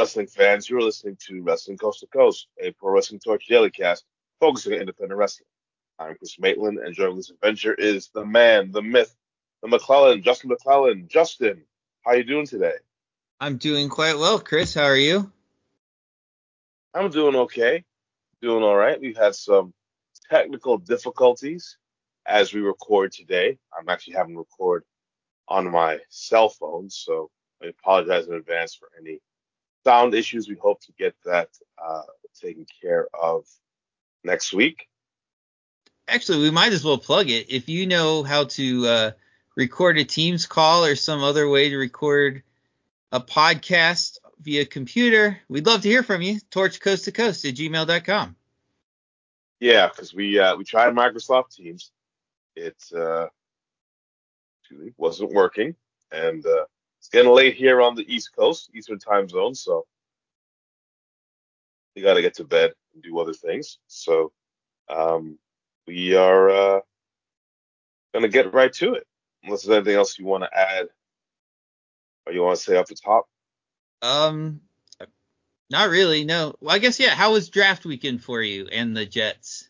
wrestling fans, you're listening to Wrestling Coast to Coast, a Pro Wrestling Torch daily cast focusing on independent wrestling. I'm Chris Maitland, and joining this adventure is the man, the myth, the McClellan, Justin McClellan. Justin, how you doing today? I'm doing quite well, Chris. How are you? I'm doing okay, doing all right. We've had some technical difficulties as we record today. I'm actually having to record on my cell phone, so I apologize in advance for any sound issues. We hope to get that taken care of next week. Actually, we might as well plug it. If you know how to record a Teams call or some other way to record a podcast via computer, we'd love to hear from you. Torchcoasttocoast at gmail.com. Yeah, because we tried Microsoft Teams. It wasn't working, and it's getting late here on the East Coast, Eastern Time Zone, so we got to get to bed and do other things. So we are going to get right to it. Unless there's anything else you want to add or you want to say off the top. Um, Not really, no. Well, I guess, yeah, how was draft weekend for you and the Jets?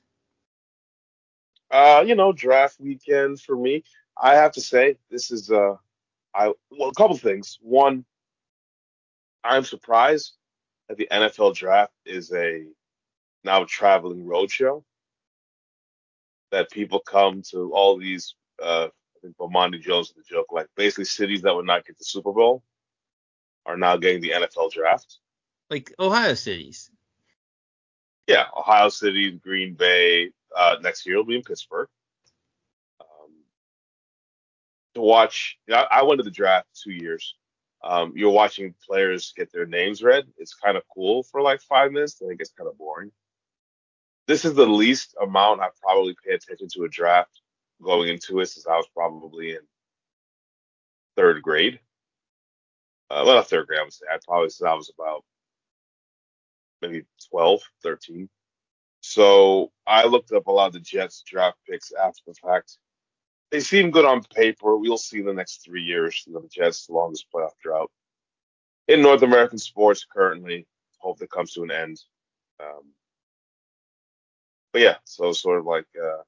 Draft weekend for me. I have to say this is a couple things. One, I'm surprised that the NFL draft is a now traveling roadshow. That people come to all these. I think Bomani Jones the joke, like basically cities that would not get the Super Bowl are now getting the NFL draft. Like Ohio cities. Yeah, Ohio City, Green Bay. Next year will be in Pittsburgh. Um, to watch, I went to the draft 2 years. You're watching players get their names read. It's kind of cool for like 5 minutes. Then it gets kind of boring. This is the least amount I probably pay attention to a draft going into it since I was probably in third grade. Well, not third grade, I would say. I probably since I was about maybe 12, 13. So I looked up a lot of the Jets draft picks after the fact. They seem good on paper. We'll see in the next 3 years. The Jets' longest playoff drought in North American sports currently. Hope that comes to an end. Um, but yeah, so sort of like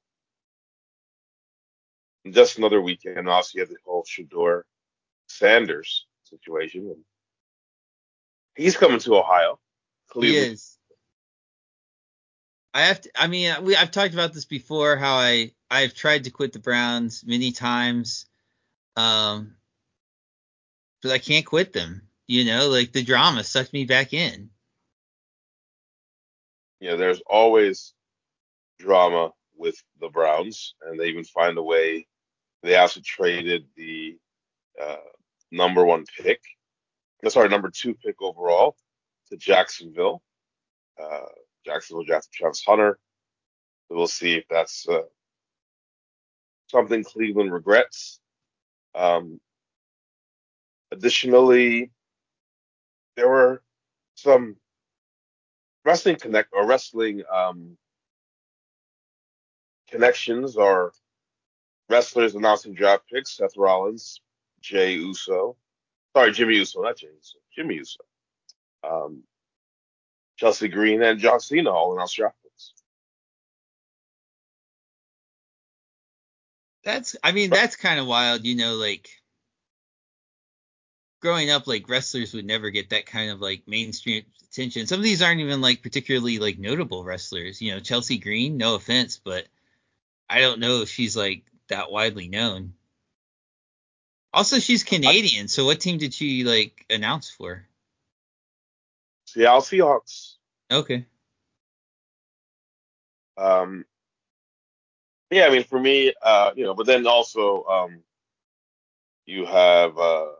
just another weekend. Also, you have the whole Shador Sanders situation. And he's coming to Ohio, He Cleveland. is. I've talked about this before, how I've tried to quit the Browns many times. Um, but I can't quit them. Like the drama sucked me back in. There's always drama with the Browns, and they even find a way. They also traded the uh, number one pick, sorry, number two pick overall to Jacksonville. Uh, Jacksonville drafted Travis Hunter. So we'll see if that's something Cleveland regrets. Um, Additionally, there were some wrestling connections or wrestlers announcing draft picks. Seth Rollins, Jay Uso, sorry, Jimmy Uso, not Jay Uso, Jimmy Uso. Um, Chelsea Green and John Cena all announced draft picks. That's kind of wild. Like growing up, like wrestlers would never get that kind of like mainstream attention. Some of these aren't even like particularly like notable wrestlers. Chelsea Green, no offense, but I don't know if she's like that widely known. Also, she's I, Canadian, so what team did she like announce for? Seattle Seahawks. Okay. Um, yeah, I mean, for me, but then also you have uh,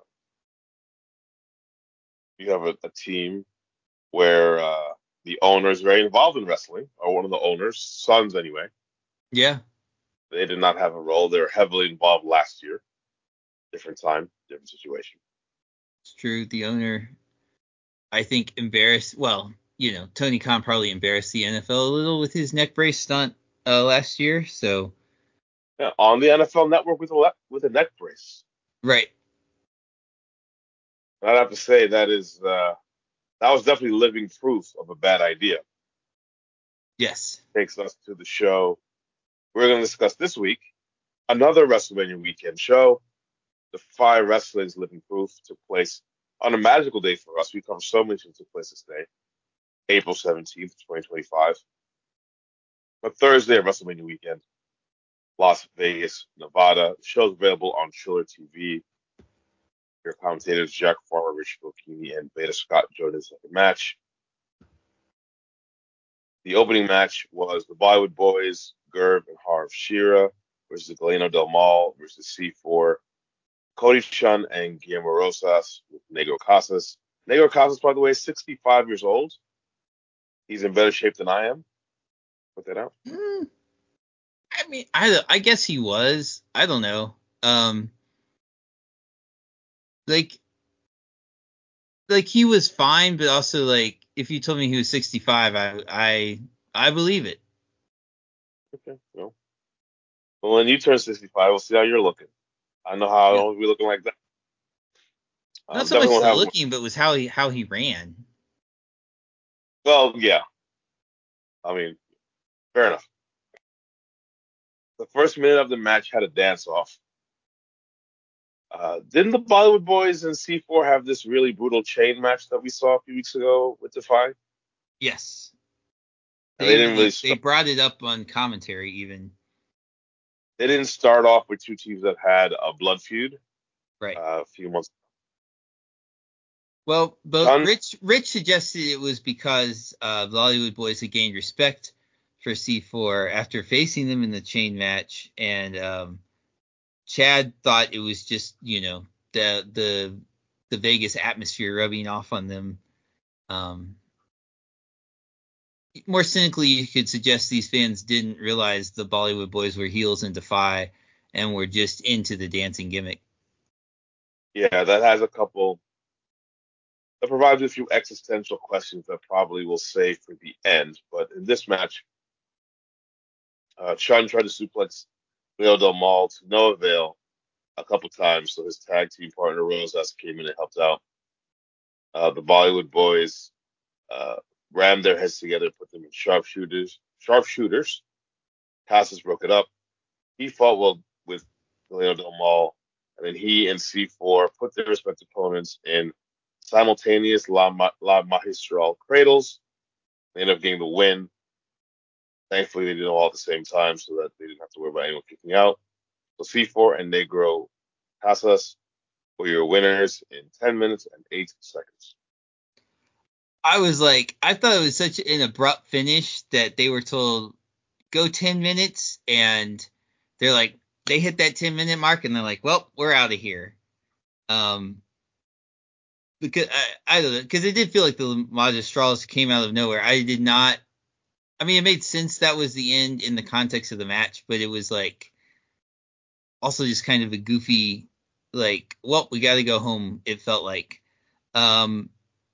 you have a team where the owner is very involved in wrestling, or one of the owners' sons anyway. Yeah, They did not have a role. They were heavily involved last year. Different time, different situation. it's true. The owner, I think, embarrassed. Well, Tony Khan probably embarrassed the NFL a little with his neck brace stunt last year. So, Yeah, on the NFL Network with a neck brace. right. I'd have to say that is That was definitely living proof of a bad idea. Yes. Takes us to the show we're going to discuss this week. Another WrestleMania weekend show. Defy Wrestling's Living Proof took place on a magical day for us. We covered so many things that took place this day, April 17th, 2025. A Thursday of WrestleMania weekend, Las Vegas, Nevada. The show's available on Triller TV. Your commentators, Jack Farmer, Rich Bocchini, and Beta Scott joined in the second match. The opening match was the Bollywood Boys, Gurv and Harv Shearer versus Galeno Del Mal versus C4, Cody Chun and Guillermo Rosas with Negro Casas. Negro Casas, by the way, is 65 years old. He's in better shape than I am. Put that out. I mean, I guess he was. I don't know. Like he was fine, but also like if you told me he was 65, I believe it. Okay, well, when you turn 65, we'll see how you're looking. I know how Yeah. I'll be looking like that. Not so Definitely much won't the have. looking, but was how he ran. Well, yeah. I mean, fair enough. The first minute of the match had a dance off. Didn't the Bollywood Boys and C4 have this really brutal chain match that we saw a few weeks ago with Defy? Yes. And they didn't really They start. brought it up on commentary even. They didn't start off with two teams that had a blood feud Right. a few months. Well, but Chun, Rich suggested it was because the Hollywood Boys had gained respect for C4 after facing them in the chain match, and Chad thought it was just the Vegas atmosphere rubbing off on them. More cynically, you could suggest these fans didn't realize the Bollywood Boys were heels in Defy and were just into the dancing gimmick. yeah, that has a couple. That provides a few existential questions that probably will save for the end. But in this match, Chun tried to suplex Leo Del Mal to no avail a couple times, so his tag team partner Rosas came in and helped out. The Bollywood Boys uh, rammed their heads together, put them in sharpshooters. Sharpshooters. Casas broke it up. He fought well with Leo Del Mal, and then he and C4 put their respective opponents in simultaneous La Magistral cradles. They ended up getting the win. Thankfully, they did it all at the same time so that they didn't have to worry about anyone kicking out. So C4 and Negro Casas were your winners in 10 minutes and 8 seconds. I thought it was such an abrupt finish that they were told go 10 minutes, and they're like, they hit that 10-minute mark, and they're like, well, we're out of here. Because I don't know, because it did feel like the Magistrals came out of nowhere. I did not. I mean, it made sense that was the end in the context of the match, but it was like also just kind of a goofy, like, well, we got to go home. It felt like. Um,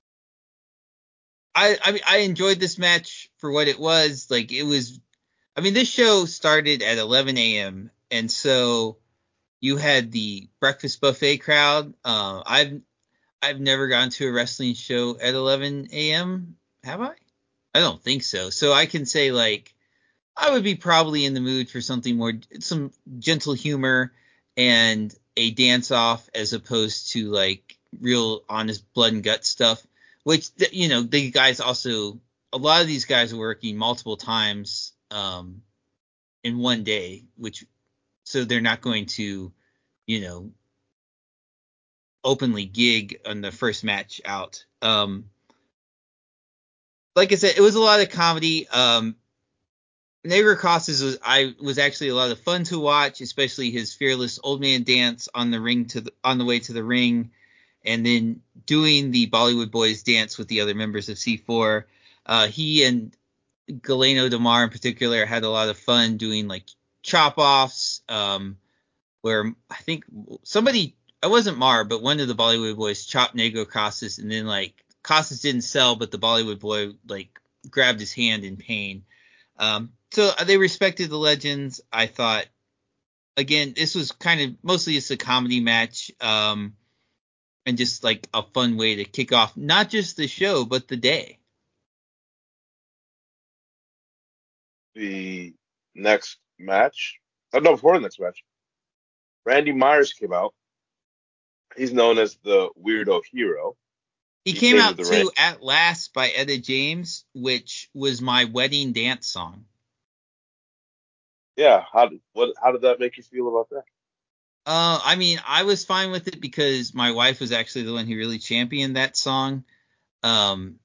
I enjoyed this match for what it was. Like it was. I mean, this show started at 11 a.m. and so you had the breakfast buffet crowd. I've never gone to a wrestling show at 11 a.m. Have I? I don't think so. So I can say like I would be probably in the mood for something more, some gentle humor and a dance off as opposed to like real honest blood and gut stuff. Which the guys also, a lot of these guys are working multiple times in one day, which so they're not going to you know openly gig on the first match out. Like I said, it was a lot of comedy. Negro Costas was actually a lot of fun to watch, especially his fearless old man dance on the way to the ring, and then doing the Bollywood Boys dance with the other members of C4. He and Galeno Damar in particular had a lot of fun doing like chop offs, where I think somebody, I wasn't Mar, but one of the Bollywood Boys chopped Negro Costas, and then like Costas didn't sell, but the Bollywood boy like grabbed his hand in pain. So they respected the legends. I thought, again, this was kind of mostly just a comedy match. and just like a fun way to kick off not just the show but the day. The next match, no, before the next match, Randy Myers came out. He's known as the Weirdo Hero. He He came came to out the ring. to At Last by Etta James, which was my wedding dance song. Yeah, how did that make you feel about that? I mean, I was fine with it because my wife was actually the one who really championed that song. Um,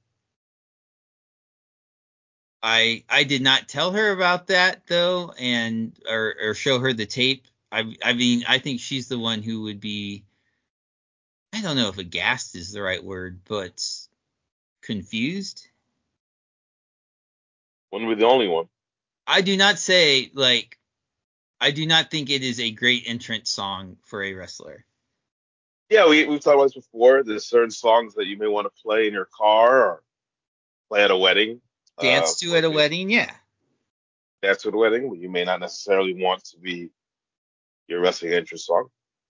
I did not tell her about that though, and or show her the tape. I mean, I think she's the one who would be. I don't know if aghast is the right word, but confused. Wouldn't be the only one. I do not say like I do not think it is a great entrance song for a wrestler. Yeah, we've talked about this before. There's certain songs that you may want to play in your car or play at a wedding. Dance to For at a example, wedding, yeah. dance at a wedding, but you may not necessarily want to be your wrestling entrance song.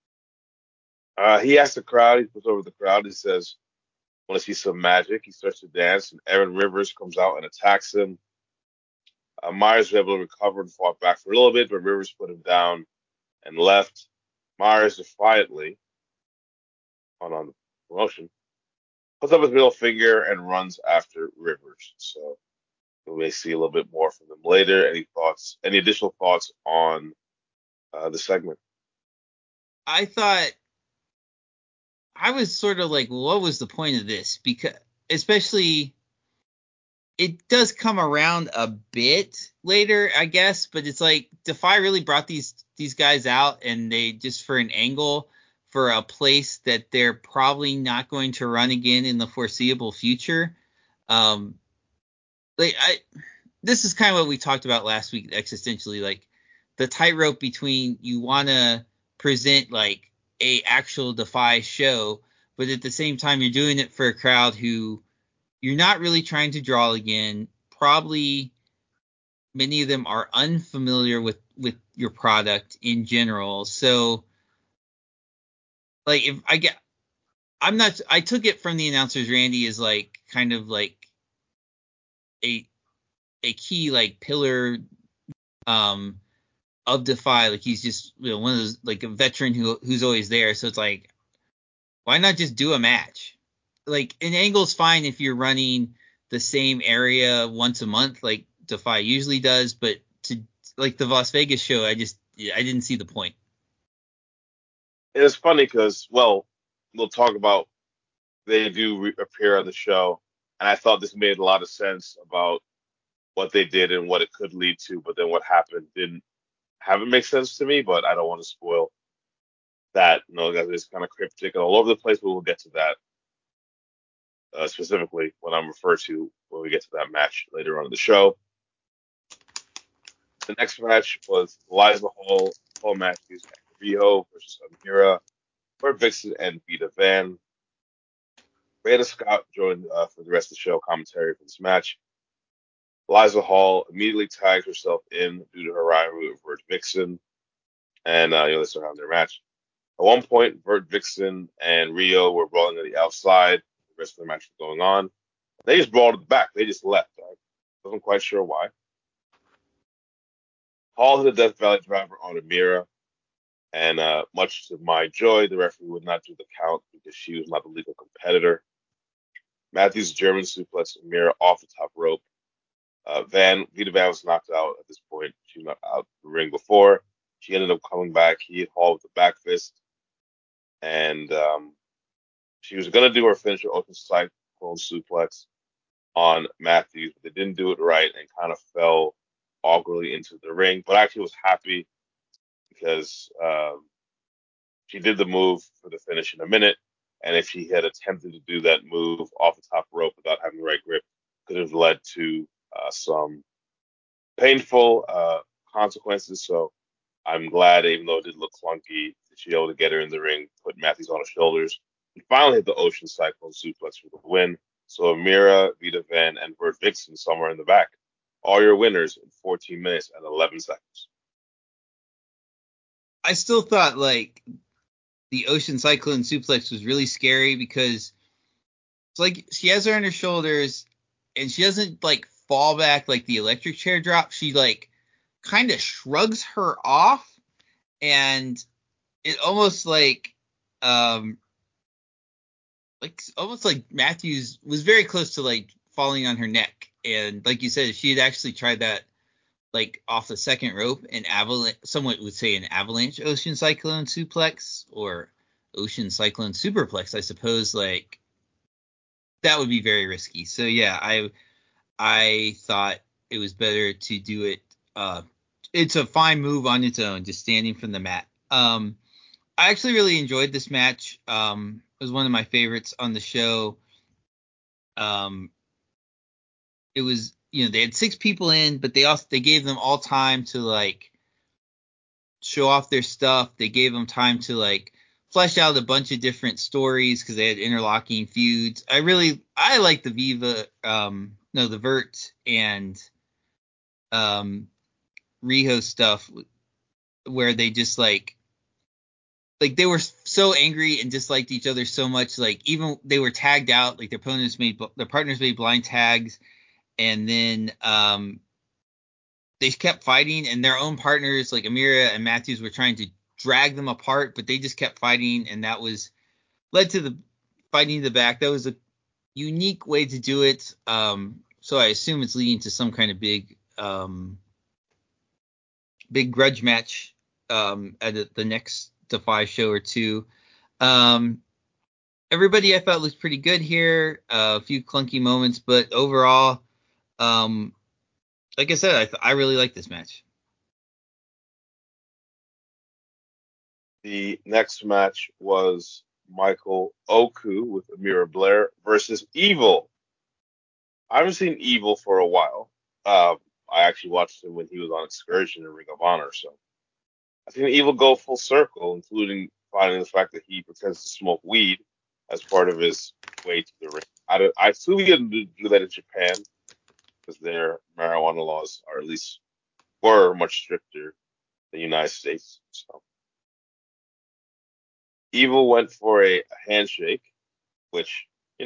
He asks the crowd. He puts over the crowd. He says, "Want to see some magic?" He starts to dance, and Aaron Rivers comes out and attacks him. Myers was able to recover and fought back for a little bit, but Rivers put him down and left. Myers defiantly, on the promotion, puts up his middle finger and runs after Rivers. So we may see a little bit more from them later. Any thoughts? Any additional thoughts on the segment? I thought I was sort of like, well, what was the point of this? Because especially it does come around a bit later, I guess, but it's like Defy really brought these guys out and they just for an angle for a place that they're probably not going to run again in the foreseeable future. Um like I This is kind of what we talked about last week existentially, like the tightrope between you want to present like a actual Defy show, but at the same time you're doing it for a crowd who you're not really trying to draw again. Probably many of them are unfamiliar with your product in general. So like if I get I'm not I took it from the announcers Randy is like kind of like a a key like pillar um of Defy, like he's just one of those like a veteran who's always there. So it's like, why not just do a match? Like an angle's fine if you're running the same area once a month, like Defy usually does, but to like the Las Vegas show, I didn't see the point. It's funny because, well, we'll talk about they do appear on the show, and I thought this made a lot of sense about what they did and what it could lead to, but then what happened didn't have it make sense to me. But I don't want to spoil that. No, that is kind of cryptic and all over the place, but we'll get to that specifically when I'm referred to when we get to that match later on in the show. The next match was Eliza Hall Matthews and Riho versus Amira, Bert Vixen and Vita Van. Rhea Scott joined for the rest of the show commentary for this match. Eliza Hall immediately tagged herself in due to her rivalry with Bert Vixen, and they start having their match. At one point, Bert Vixen and Rio were brawling on the outside. The rest of the match was going on. They just brawled at the back. They just left. I wasn't quite sure why. Hall hit a Death Valley driver on Amira, and much to my joy, the referee would not do the count because she was not the legal competitor. Matthews German suplex Amira off the top rope. Vita Van was knocked out at this point. She was knocked out the ring before. She ended up coming back. He hit Hall with the back fist, and she was going to do her finisher open cyclone suplex on Matthews, but they didn't do it right and kind of fell awkwardly into the ring. But I actually was happy because she did the move for the finish in a minute. And if she had attempted to do that move off the top rope without having the right grip, could have led to some painful consequences. So I'm glad, even though it did look clunky, that she was able to get her in the ring, put Matthews on her shoulders, and finally hit the Ocean Cyclone suplex for the win. So Amira, Vita Van, and Bert Vixen somewhere in the back. All your winners in 14 minutes and 11 seconds. I still thought like the Ocean Cyclone suplex was really scary because it's like she has her on her shoulders and she doesn't like fall back like the electric chair drop. She like kind of shrugs her off, and it almost like almost like Matthews was very close to like falling on her neck. And like you said, she had actually tried that like off the second rope, an avalanche, someone would say an avalanche ocean cyclone suplex or ocean cyclone superplex, I suppose. Like that would be very risky. So yeah, I thought it was better to do it. It's a fine move on its own, just standing from the mat. I actually really enjoyed this match. It was one of my favorites on the show. It was, they had 6 people in, but they gave them all time to like show off their stuff. They gave them time to like flesh out a bunch of different stories because they had interlocking feuds. I like the the Vert and Riho stuff where they just like they were so angry and disliked each other so much. Like even they were tagged out, like their partners made blind tags, and then they kept fighting, and their own partners like Amira and Matthews were trying to drag them apart, but they just kept fighting, and that led to the fighting in the back. That was a unique way to do it. So I assume it's leading to some kind of big grudge match at the next Defy show or two. Everybody I thought looked pretty good here. A few clunky moments, but overall, like I said, I really like this match. The next match was Michael Oku with Amira Blair versus Evil. I haven't seen Evil for a while. I actually watched him when he was on Excursion in Ring of Honor, so I've seen Evil go full circle, including finding the fact that he pretends to smoke weed as part of his way to the ring. I assume he didn't do that in Japan because their marijuana laws are at least were much stricter than the United States. So Evil went for a handshake, which,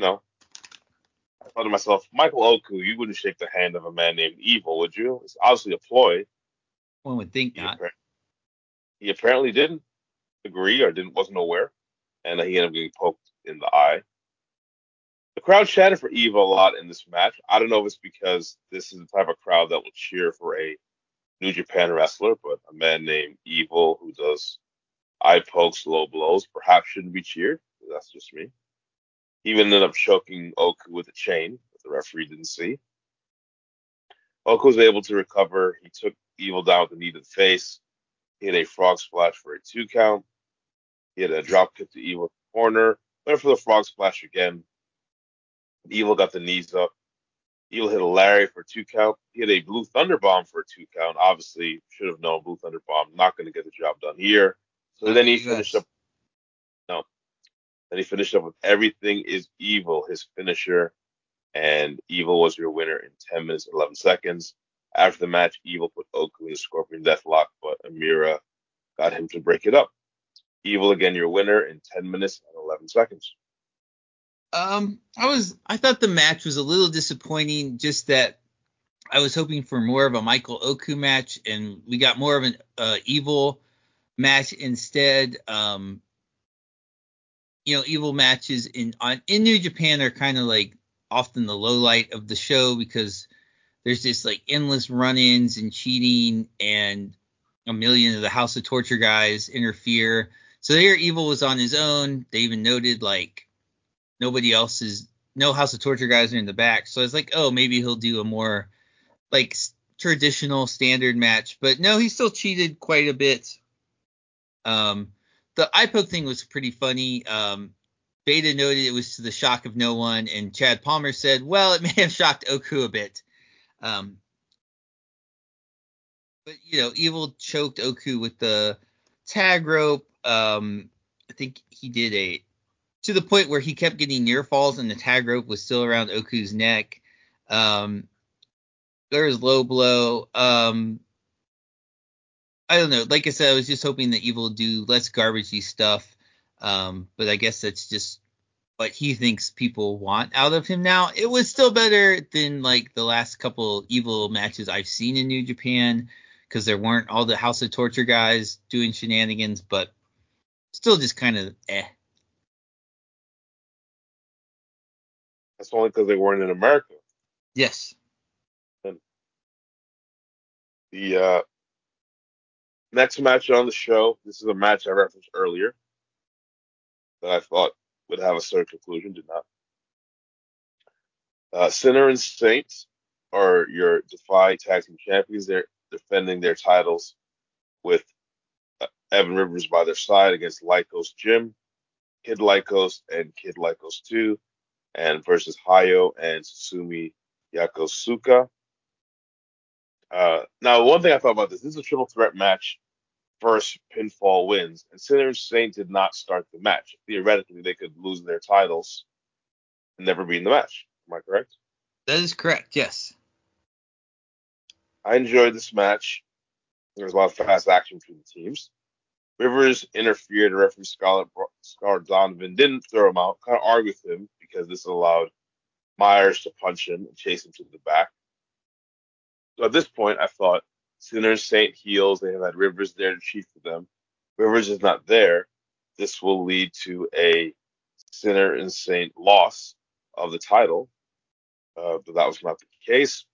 I thought to myself, Michael Oku, you wouldn't shake the hand of a man named Evil, would you? It's obviously a ploy. One would think He, not. he apparently didn't agree or wasn't aware, and he ended up getting poked in the eye. The crowd chanted for Evil a lot in this match. I don't know if it's because this is the type of crowd that will cheer for a New Japan wrestler, but a man named Evil who does eye pokes, low blows, perhaps shouldn't be cheered. That's just me. He even ended up choking Oku with a chain that the referee didn't see. Oku was able to recover. He took Evil down with a knee to the face. He had a frog splash for a 2 count. He had a drop kick to Evil in the corner. Went for the frog splash again. Evil got the knees up. Evil hit a Larry for a 2 count. He had a Blue Thunder Bomb for a 2 count. Obviously, should have known Blue Thunder Bomb not going to get the job done here. So then he finished up. No. Then he finished up with Everything is Evil, his finisher. And Evil was your winner in 10 minutes and 11 seconds. After the match, Evil put Oku in the Scorpion Deathlock, but Amira got him to break it up. Evil again, your winner in 10 minutes and 11 seconds. I thought the match was a little disappointing, just that I was hoping for more of a Michael Oku match, and we got more of an Evil match instead. Evil matches in New Japan are kind of like often the low light of the show because there's just like endless run-ins and cheating, and a million of the House of Torture guys interfere. So there, Evil was on his own. They even noted like no House of Torture guys are in the back. So it's like, oh, maybe he'll do a more like traditional standard match, but no, he still cheated quite a bit. The eye poke thing was pretty funny. Beta noted it was to the shock of no one, and Chad Palmer said, well, it may have shocked Oku a bit. But Evil choked Oku with the tag rope. I think he did to the point where he kept getting near falls and the tag rope was still around Oku's neck. There was low blow. I don't know. Like I said, I was just hoping that Evil would do less garbagey stuff. But I guess that's just what he thinks people want out of him now. It was still better than like the last couple evil matches I've seen in New Japan, because there weren't all the House of Torture guys doing shenanigans, but still just kind of That's only because they weren't in America. Yes. And the next match on the show, this is a match I referenced earlier that I thought would have a certain conclusion, did not. Sinner and Saint are your Defy Tag Team Champions. They're defending their titles with Evan Rivers by their side against Lycos Jim, Kid Lycos, and Kid Lycos 2, and versus Hayo and Sutsumi Yokosuka. Now, one thing I thought about this is a triple threat match. First pinfall wins, and Sinner and Saint did not start the match. Theoretically, they could lose their titles and never be in the match. Am I correct? That is correct, yes. I enjoyed this match. There was a lot of fast action between the teams. Rivers interfered. Referee Scarlett Donovan didn't throw him out, kind of argued with him because this allowed Myers to punch him and chase him to the back. So at this point, I thought Sinner and Saint heels. They have had Rivers there to cheat for them. Rivers is not there. This will lead to a Sinner and Saint loss of the title. But that was not the case.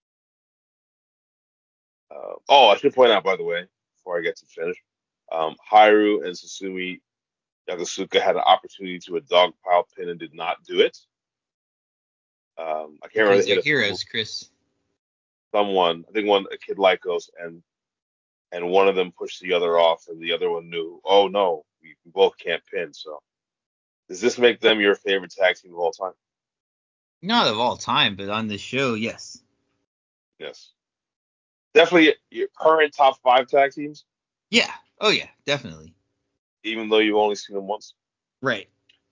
I should point out, by the way, before I get to finish, Haru and Sutsumi Yokosuka had an opportunity to a dog pile pin and did not do it. I can't remember. Because they're heroes, Chris. Someone, I think a Kid Lycos, and one of them pushed the other off, and the other one knew, oh no, we both can't pin. So, does this make them your favorite tag team of all time? Not of all time, but on this show, yes. Yes. Definitely your current top 5 tag teams. Yeah. Oh yeah, definitely. Even though you've only seen them once. Right.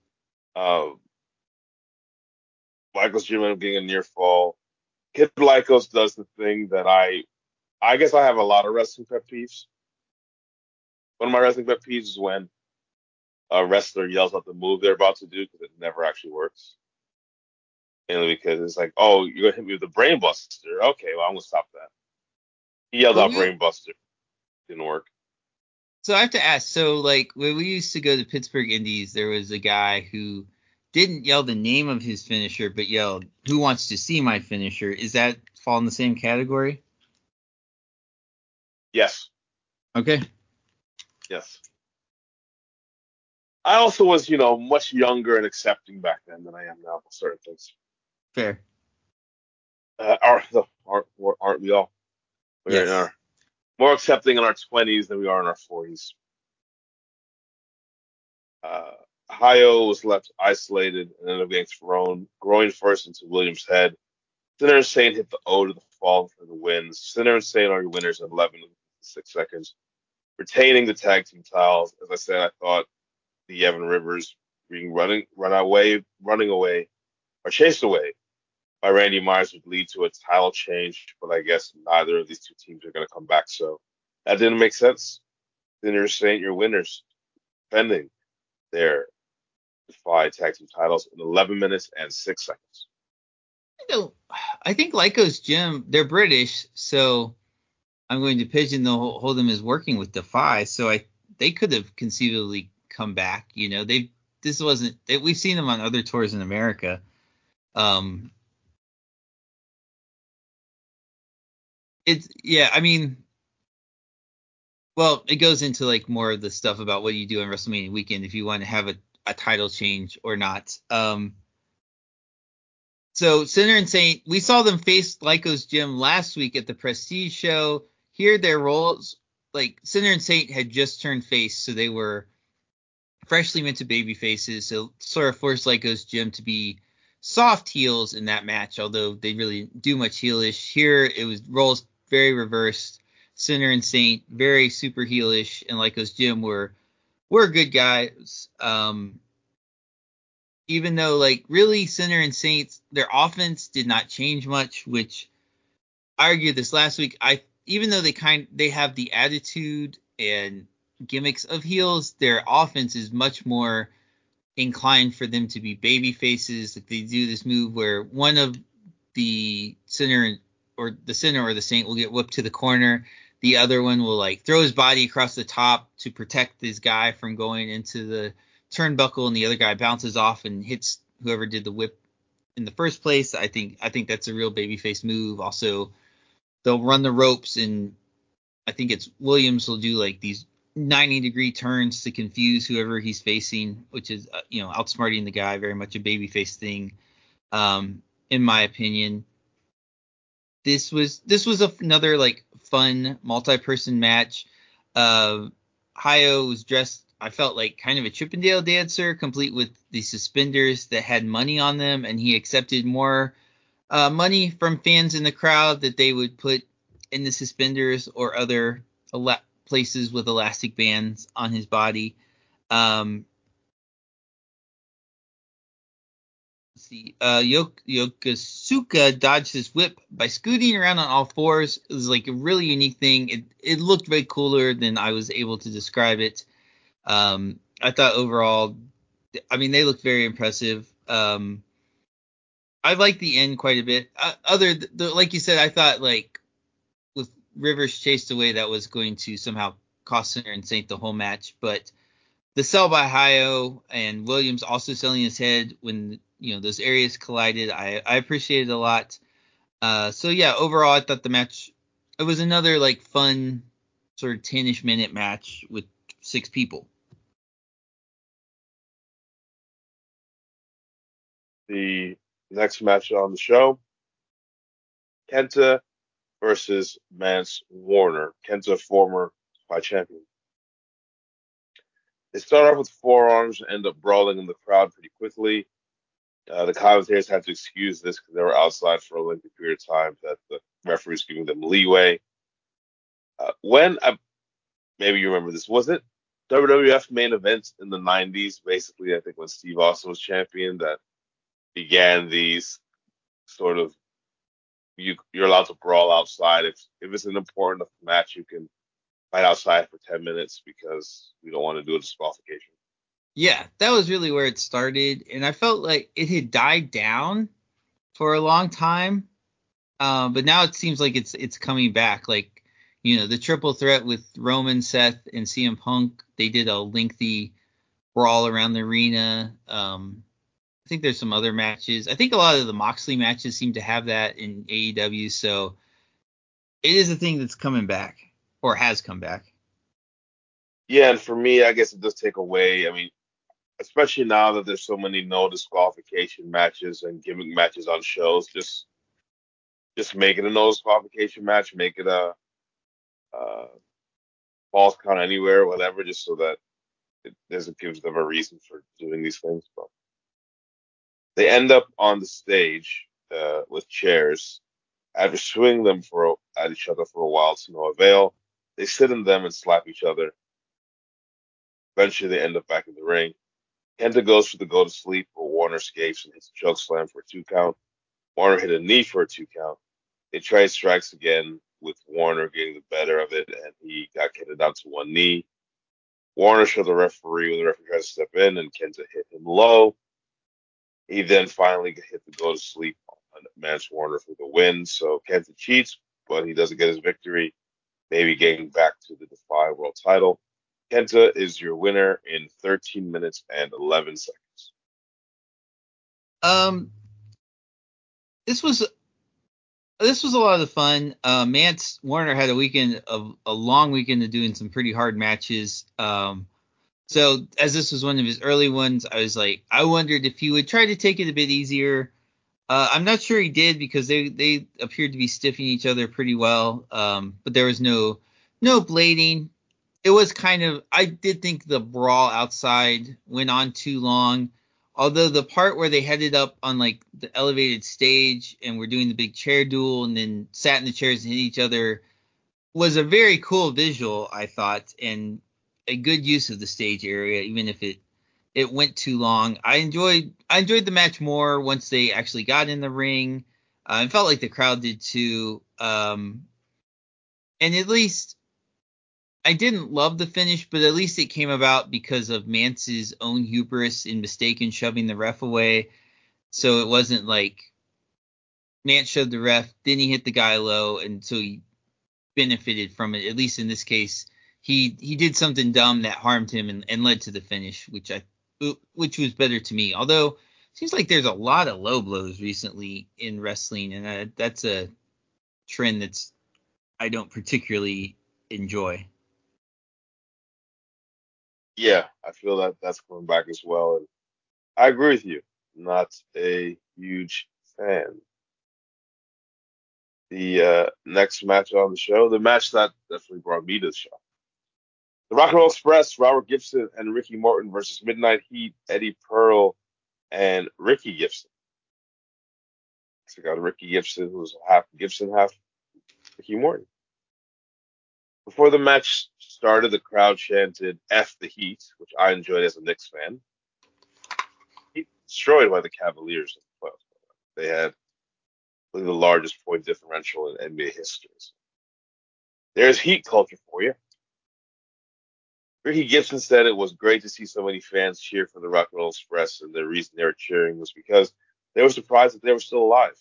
Lycos Jim ended up getting a near fall. Kid Lycos does the thing that I guess I have a lot of wrestling pet peeves. One of my wrestling pet peeves is when a wrestler yells out the move they're about to do because it never actually works. Mainly because it's like, oh, you're going to hit me with the brain buster. Okay, well, I'm going to stop that. He yelled out brain buster. Didn't work. So I have to ask, so like when we used to go to Pittsburgh Indies, there was a guy who didn't yell the name of his finisher, but yelled, "Who wants to see my finisher?" Is that fall in the same category? Yes. Okay. Yes. I also was, much younger and accepting back then than I am now for certain things. Fair. Aren't we all? Yes. More accepting in our 20s than we are in our 40s. Hayo was left isolated and ended up getting thrown groin first into Williams' head. Sinner and Saint hit the O to the fall for the wins. Sinner and Saint are your winners at 11 and 6 seconds, retaining the tag team titles. As I said, I thought the Evan Rivers running away, or chased away by Randy Myers would lead to a title change, but I guess neither of these two teams are going to come back, so that didn't make sense. Sinner and Saint, your winners, defending their Defy tag team titles in 11 minutes and 6 seconds. I think Lycos Jim, they're British, so I'm going to pigeonhole them as working with Defy. So they could have conceivably come back. We've seen them on other tours in America. Well, it goes into like more of the stuff about what you do on WrestleMania weekend if you want to have a title change or not. So Sinner and Saint, we saw them face Lycos Jim last week at the Prestige show. Here their roles, like Sinner and Saint had just turned face, so they were freshly minted baby faces. So sort of forced Lycos Jim to be soft heels in that match, although they really do much heelish. Here it was roles very reversed. Sinner and Saint very super heelish, and Lycos Jim were good guys. Even though like really Sinner and Saints, their offense did not change much, which I argued this last week. Even though they have the attitude and gimmicks of heels, their offense is much more inclined for them to be baby faces. Like they do this move where one of the center or the saint will get whipped to the corner. The other one will like throw his body across the top to protect this guy from going into the turnbuckle, and the other guy bounces off and hits whoever did the whip in the first place. I think that's a real babyface move. Also, they'll run the ropes, and I think it's Williams will do like these 90-degree turns to confuse whoever he's facing, which is outsmarting the guy, very much a babyface thing, in my opinion. This was another like fun multi-person match. Hayo was dressed, I felt like kind of a Chippendale dancer, complete with the suspenders that had money on them, and he accepted more money from fans in the crowd that they would put in the suspenders or other places with elastic bands on his body. Let's see. Yokosuka dodged his whip by scooting around on all fours. It was like a really unique thing. It looked way cooler than I was able to describe it. I thought overall, I mean, they looked very impressive. I liked the end quite a bit. Like you said, I thought like with Rivers chased away, that was going to somehow cost Center and Saint the whole match. But the sell by Hayo and Williams also selling his head when those areas collided, I appreciated a lot. So yeah, overall, I thought the match, it was another like fun sort of 10-ish minute match with 6 people. The next match on the show, Kenta versus Mance Warner. Kenta, former Spy champion. They start off with forearms and end up brawling in the crowd pretty quickly. The commentators had to excuse this because they were outside for a lengthy period of time, that the referee's giving them leeway. Maybe you remember this, was it WWF main event in the 90s, basically, I think when Steve Austin was champion, that began these sort of, you're allowed to brawl outside. If it's an important enough match, you can fight outside for 10 minutes because we don't want to do a disqualification. Yeah, that was really where it started, and I felt like it had died down for a long time, but now it seems like it's coming back. Like the triple threat with Roman, Seth, and CM Punk, they did a lengthy brawl around the arena. I think there's some other matches. I think a lot of the Moxley matches seem to have that in AEW, so it is a thing that's coming back or has come back. Yeah, and for me, I guess it does take away. I mean, especially now that there's so many no disqualification matches and gimmick matches on shows, just make it a no disqualification match, make it a false count anywhere, whatever, just so that it doesn't give them a reason for doing these things. But they end up on the stage with chairs. After swinging them at each other for a while to no avail, they sit in them and slap each other. Eventually, they end up back in the ring. Kenta goes for the go to sleep, but Warner escapes and hits a choke slam for a 2 count. Warner hit a knee for a 2 count. They tried strikes again, with Warner getting the better of it, and he got Kenta down to 1 knee. Warner showed the referee when the referee tried to step in, and Kenta hit him low. He then finally hit the go to sleep on Mance Warner for the win. So Kenta cheats, but he doesn't get his victory, maybe getting back to the Defy World title. Kenta is your winner in 13 minutes and 11 seconds. This was a lot of fun. Mance Warner had a long weekend of doing some pretty hard matches. So as this was one of his early ones, I was like, I wondered if he would try to take it a bit easier. I'm not sure he did, because they appeared to be stiffing each other pretty well. But there was no blading. It was I did think the brawl outside went on too long. Although the part where they headed up on like the elevated stage and were doing the big chair duel and then sat in the chairs and hit each other was a very cool visual, I thought, and a good use of the stage area, even if it went too long. I enjoyed the match more once they actually got in the ring. I felt like the crowd did too. And at least I didn't love the finish, but at least it came about because of Mance's own hubris in mistaken shoving the ref away. So it wasn't like Mance shoved the ref, then he hit the guy low, and so he benefited from it. At least in this case, he did something dumb that harmed him and led to the finish, which was better to me. Although it seems like there's a lot of low blows recently in wrestling, and that's a trend that's I don't particularly enjoy. Yeah, I feel that that's coming back as well. And I agree with you. Not a huge fan. The next match on the show, the match that definitely brought me to the show. The Rock and Roll Express, Robert Gibson and Ricky Morton versus Midnight Heat, Eddie Pearl and Ricky Gibson. So we got Ricky Gibson, who's half Gibson, half Ricky Morton. Before the match started, the crowd chanted F the Heat, which I enjoyed as a Knicks fan. Heat destroyed by the Cavaliers in the playoffs. They had the largest point differential in NBA history. There's Heat culture for you. Ricky Gibson said it was great to see so many fans cheer for the Rock and Roll Express, and the reason they were cheering was because they were surprised that they were still alive.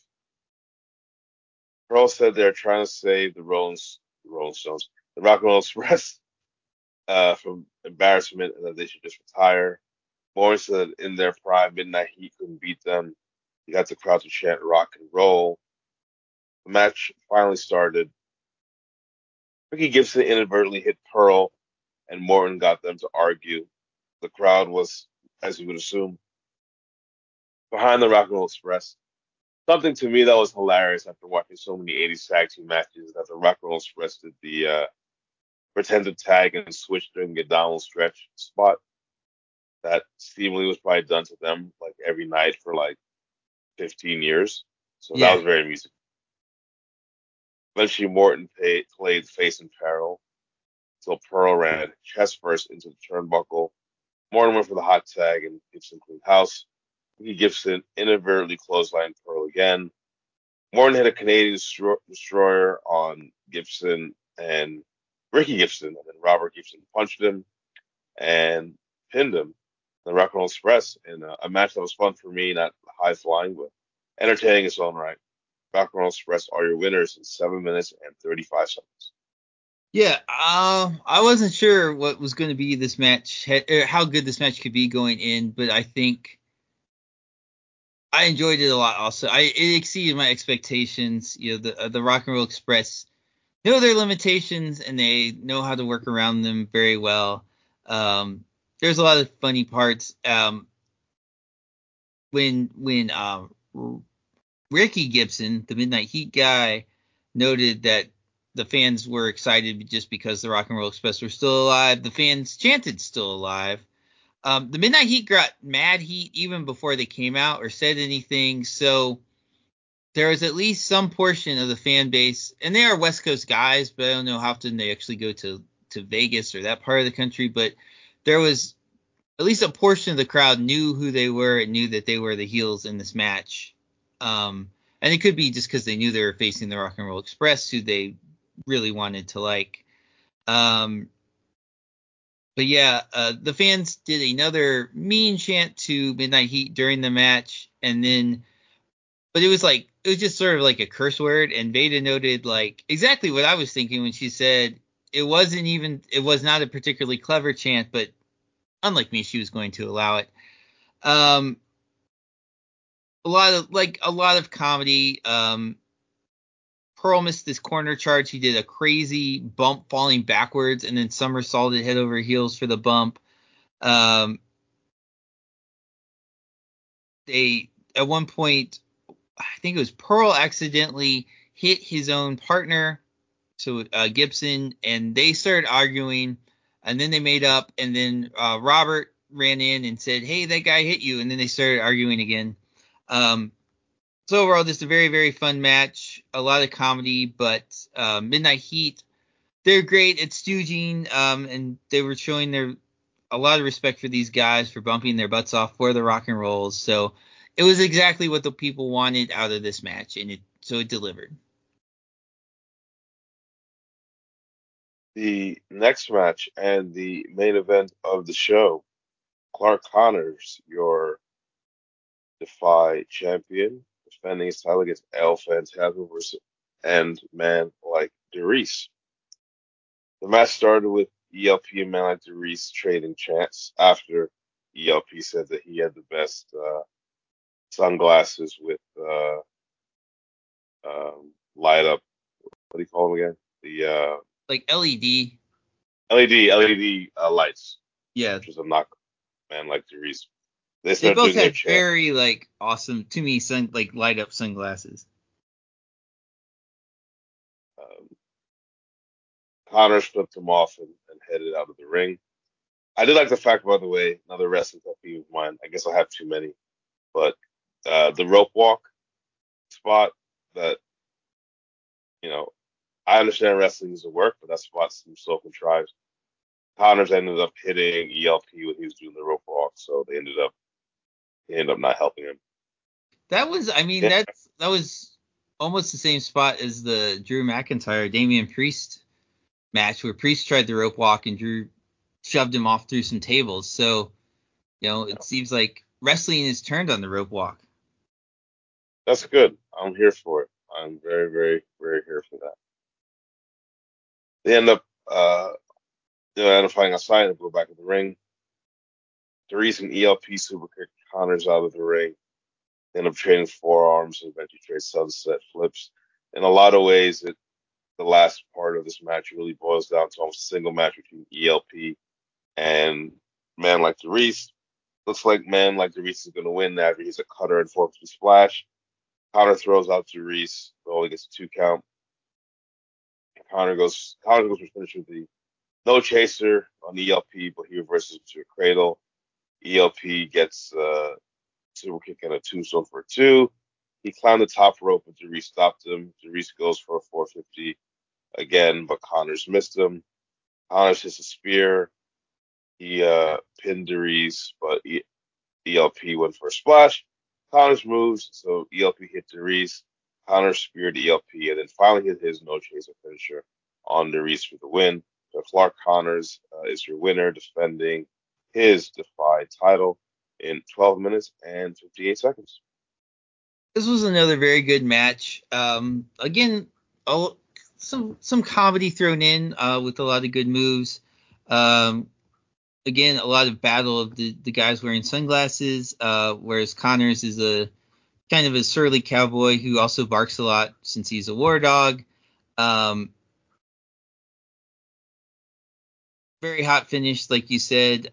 Pearl said they're trying to save the Rolling Stones, the Rock and Roll Express from embarrassment, and that they should just retire. Morris said in their prime, Midnight Heat couldn't beat them. He got the crowd to chant rock and roll. The match finally started. Ricky Gibson inadvertently hit Pearl, and Morton got them to argue. The crowd was, as you would assume, behind the Rock and Roll Express. Something to me that was hilarious after watching so many 80s tag team matches that the Rock and Roll Express did the pretend to tag and switch during the Donald stretch spot. That seemingly was probably done to them like every night for like 15 years. So that Yeah, was very amusing. Eventually, Morton played face in peril until Pearl ran chest first into the turnbuckle. Morton went for the hot tag and Gibson cleaned house. Ricky Gibson inadvertently clotheslined Pearl again. Morton hit a Canadian destroyer on Gibson and Ricky Gibson, and then Robert Gibson punched him and pinned him. The Rock and Roll Express in a match that was fun for me, not high flying, but entertaining its own right. Rock and Roll Express are your winners in 7 minutes and 35 seconds. yeah. I wasn't sure what was going to be this match, or how good this match could be going in, but I think I enjoyed it a lot. Also, it exceeded my expectations. You know, the Rock and Roll Express know their limitations and they know how to work around them very well. There's a lot of funny parts. When Ricky Gibson, the Midnight Heat guy, noted that the fans were excited just because the Rock and Roll Express were still alive. The fans chanted "Still alive." The Midnight Heat got mad heat even before they came out or said anything. So there was at least some portion of the fan base, and they are West Coast guys, but I don't know how often they actually go to Vegas or that part of the country. But there was at least a portion of the crowd knew who they were and knew that they were the heels in this match. And it could be just because they knew they were facing the Rock and Roll Express, who they really wanted to like. Um, but yeah, the fans did another mean chant to Midnight Heat during the match, and then, but it was just sort of like a curse word, and Veda noted like exactly what I was thinking when she said it was not a particularly clever chant, but unlike me, she was going to allow it. Um, a lot of comedy. Pearl missed this corner charge. He did a crazy bump falling backwards and then somersaulted head over heels for the bump. Um, they at one point, I think it was Pearl accidentally hit his own partner, so Gibson, and they started arguing, and then they made up, and then Robert ran in and said, "Hey, that guy hit you," and then they started arguing again. Um, so overall, just a very very fun match, a lot of comedy, but Midnight Heat, they're great at stooging, and they were showing their a lot of respect for these guys for bumping their butts off for the Rock and Rolls. So it was exactly what the people wanted out of this match, and it delivered. The next match and the main event of the show, Clark Connors, your Defy champion, defending his title against El Phantasmo versus and man like Derice. The match started with ELP and man like Derice trading chants after ELP said that he had the best sunglasses with light up. What do you call them again? The Like LED. LED lights, Yeah. which is a knock man like Derice. They They start both doing their had chant. very like awesome to me like light up sunglasses. Um, Connors flipped him off and headed out of the ring. I did like the fact, by the way, another wrestling pet peeve of mine. I guess I have too many, but the rope walk spot that you know I understand wrestling doesn't work, but that spot seems so contrived. Connors ended up hitting ELP when he was doing the rope walk, so they ended up not helping him. That was, I mean, Yeah, that was almost the same spot as the Drew McIntyre Damian Priest match where Priest tried the rope walk and Drew shoved him off through some tables. So, it seems like wrestling is turned on the rope walk. that's good. I'm here for it. I'm very, very, very here for that. They end up identifying a sign and go back in the ring. The reason ELP super kick Connors out of the ring. They end up trading forearms and eventually trade sunset flips. In a lot of ways, the last part of this match really boils down to almost a single match between ELP and man like Reese. Looks like man like Reese is going to win after he's a cutter and 450 splash. Connor throws out to Reese, but only gets a 2 count. Connor goes for finish with the no chaser on ELP, but he reverses to a cradle. ELP gets super kick and a tombstone for a 2. He climbed the top rope, but Derice stopped him. Derice goes for a 450 again, but Connors missed him. Connors hits a spear. He pinned Derice, but ELP went for a splash. Connors moves, so ELP hit Derice. Connors speared ELP, and then finally hit his no chaser finisher on Derice for the win. So Clark Connors is your winner, defending his Defy title in 12 minutes and 58 seconds. This was another very good match. Again, some comedy thrown in with a lot of good moves. Um, Again, a lot of battle of the guys wearing sunglasses, whereas Connors is a kind of a surly cowboy who also barks a lot since he's a war dog. Um, Very hot finish, like you said.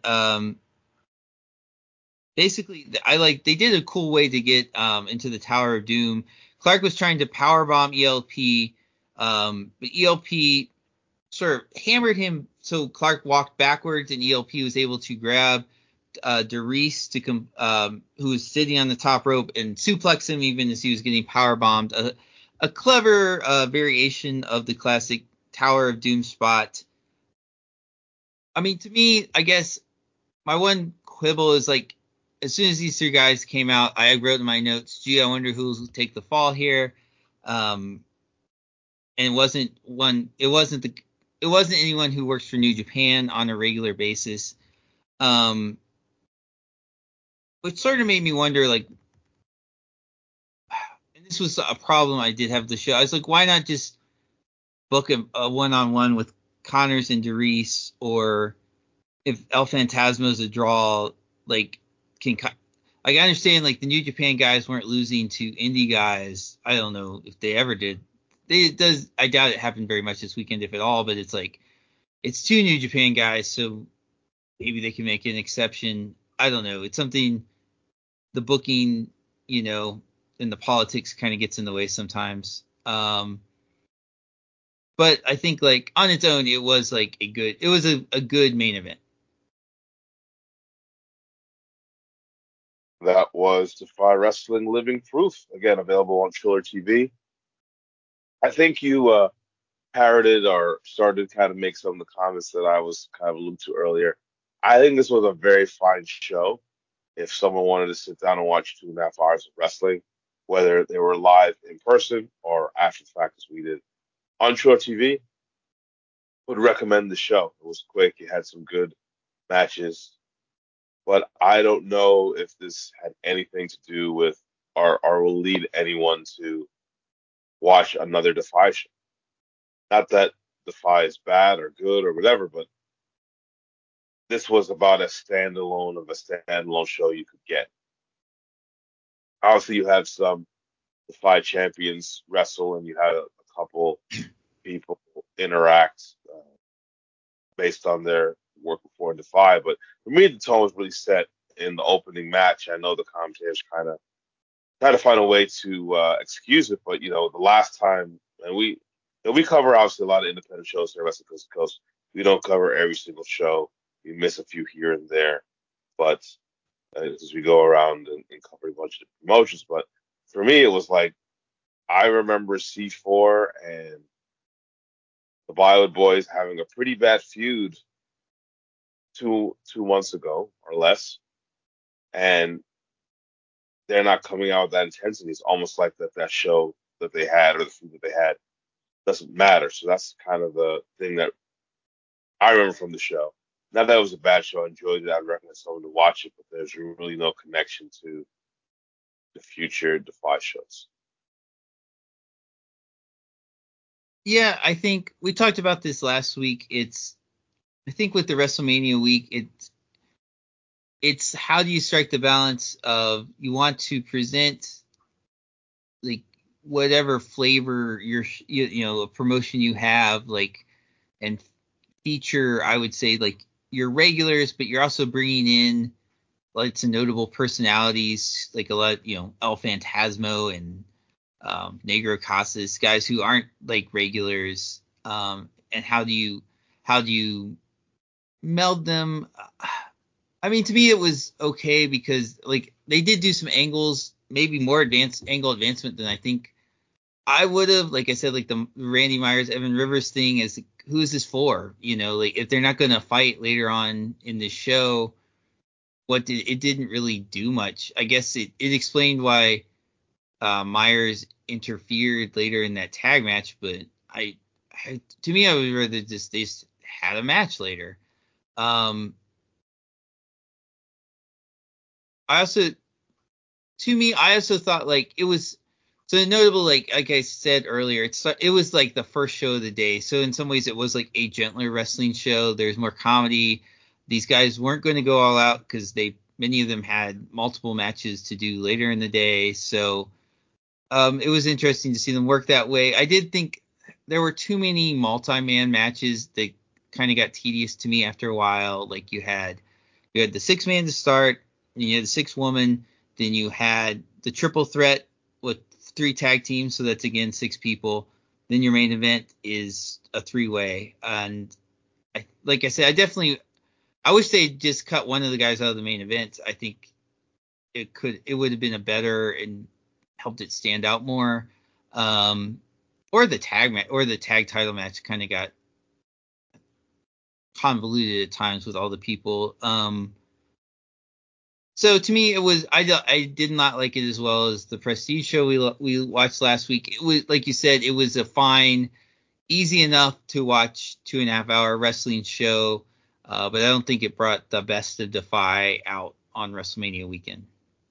Basically, they did a cool way to get into the Tower of Doom. Clark was trying to powerbomb ELP, but ELP sort of hammered him, so Clark walked backwards, and ELP was able to grab Derice who was sitting on the top rope and suplex him even as he was getting power bombed. A clever variation of the classic Tower of Doom spot. I mean, to me, I guess my one quibble is like, as soon as these 3 guys came out, I wrote in my notes, "Gee, I wonder who'll take the fall here." Um, and it wasn't anyone who works for New Japan on a regular basis. Um, which sort of made me wonder, like, and this was a problem I did have with the show. I was like, why not just book a one-on-one with Connors and Derice, or if El Phantasmo's a draw, like can like I understand like the New Japan guys weren't losing to indie guys. I don't know if they ever did. I doubt it happened very much this weekend, if at all. But it's like it's 2 New Japan guys, so maybe they can make an exception. I don't know. It's something the booking, you know, and the politics kind of gets in the way sometimes. But I think like on its own, it was like a good main event. That was Defy Wrestling Living Proof, again available on Triller TV. I think you parroted or started to kind of make some of the comments that I was kind of alluding to earlier. I think this was a very fine show. If someone wanted to sit down and watch 2.5 hours of wrestling, whether they were live in person or after the fact as we did on Triller TV, would recommend the show. It was quick. It had some good matches, but I don't know if this had anything to do with or will lead anyone to watch another Defy show. Not that Defy is bad or good or whatever, but this was about a standalone show you could get. Obviously, you had some Defy champions wrestle, and you had a couple people interact based on their work before in Defy. But for me, the tone was really set in the opening match. I know the commentators kind of try to find a way to excuse it, but the last time, and we cover obviously a lot of independent shows here at Wrestling Coast to Coast. We don't cover every single show. We miss a few here and there, but as we go around and cover a bunch of promotions. But for me, it was like I remember C4 and the Bollywood Boys having a pretty bad feud 2 months ago or less, and they're not coming out with that intensity. It's almost like that show that they had or the feud that they had doesn't matter. So that's kind of the thing that I remember from the show. Not that it was a bad show. I enjoyed it. I'd recommend someone to watch it, but there's really no connection to the future Defy shows. Yeah, I think we talked about this last week. I think with the WrestleMania week, it's how do you strike the balance of you want to present like whatever flavor a promotion you have, like, and feature, I would say, like, your regulars, but you're also bringing in like some notable personalities, like a lot, El Phantasmo and Negro Casas, guys who aren't like regulars. And how do you meld them? I mean, to me, it was okay because like they did do some angles, maybe more advanced angle advancement than I think I would have. Like I said, like the Randy Myers, Evan Rivers thing is, who is this for? Like if they're not going to fight later on in the show, it didn't really do much. I guess it explained why Myers interfered later in that tag match, but to me, I would rather they just had a match later. Um, I also I also thought like it was so notable, like I said earlier, it was like the first show of the day. So in some ways it was like a gentler wrestling show. There's more comedy. These guys weren't going to go all out because many of them had multiple matches to do later in the day. So it was interesting to see them work that way. I did think there were too many multi-man matches that kind of got tedious to me after a while. Like you had the 6-man to start, and you had the 6-woman, then you had the triple threat with 3 tag teams, so that's again 6 people. Then your main event is a 3-way, and like I said, I wish they just cut one of the guys out of the main event. I think it would have been a better and helped it stand out more. Or the tag title match kind of got convoluted at times with all the people. So to me, I did not like it as well as the Prestige show we watched last week. It was, like you said, it was a fine, easy enough to watch 2.5 hour wrestling show, but I don't think it brought the best of Defy out on WrestleMania weekend.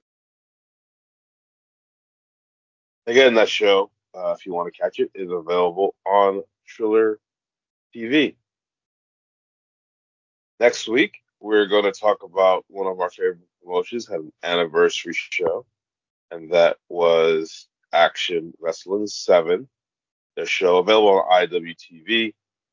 Again, that show, if you want to catch it, is available on Triller TV. Next week, we're going to talk about one of our favorite promotions, had an anniversary show, and that was Action Wrestling 7. Their show, available on IWTV,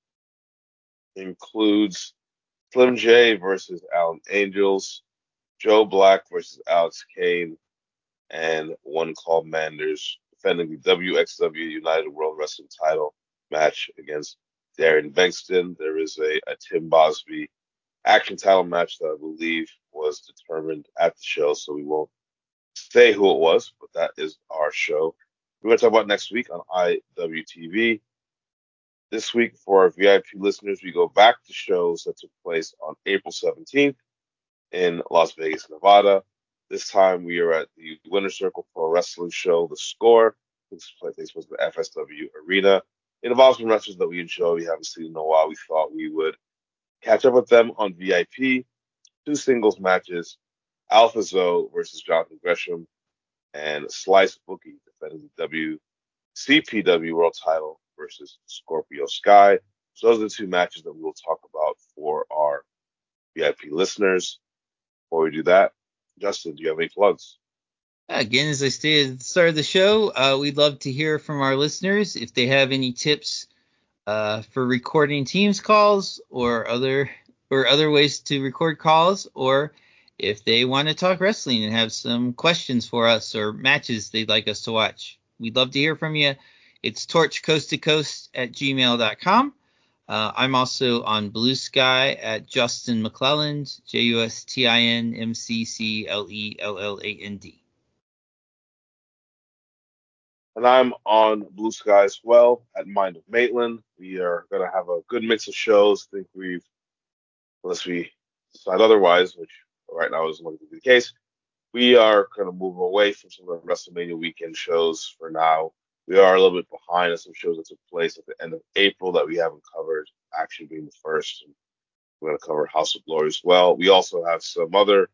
includes Slim J versus Alan Angels, Joe Black versus Alex Kane, and One Call Manders defending the WXW United World Wrestling title match against Darren Bengston. There is a Tim Bosby action title match that I believe was determined at the show, so we won't say who it was, but that is our show. We're going to talk about next week on IWTV. This week, for our VIP listeners, we go back to shows that took place on April 17th in Las Vegas, Nevada. This time we are at the Winter Circle Pro Wrestling Show, The Score. This takes place at the FSW Arena. It involves some wrestlers that we enjoy, we haven't seen in a while. We thought we would catch up with them on VIP. Two singles matches, Alpha Zoe versus Jonathan Gresham, and Slice Bookie defending the WCPW World Title versus Scorpio Sky. So those are the two matches that we will talk about for our VIP listeners. Before we do that, Justin, do you have any plugs? Again, as I stated at the start of the show, we'd love to hear from our listeners if they have any tips for recording Teams calls or other ways to record calls, or if they want to talk wrestling and have some questions for us or matches they'd like us to watch. We'd love to hear from you. It's torchcoasttocoast@gmail.com. I'm also on Blue Sky at Justin McClelland, JustinMccLelland. And I'm on Blue Sky as well at Mind of Maitland. We are going to have a good mix of shows. I think unless we decide otherwise, which right now isn't going to be the case, we are going to move away from some of the WrestleMania weekend shows for now. We are a little bit behind on some shows that took place at the end of April that we haven't covered, Action being the first. And we're going to cover House of Glory as well. We also have some other